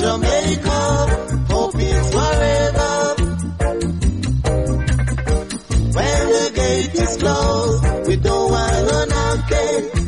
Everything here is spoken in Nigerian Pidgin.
Jamaica, hope is forever. When the gate is closed, we don't want no knocking.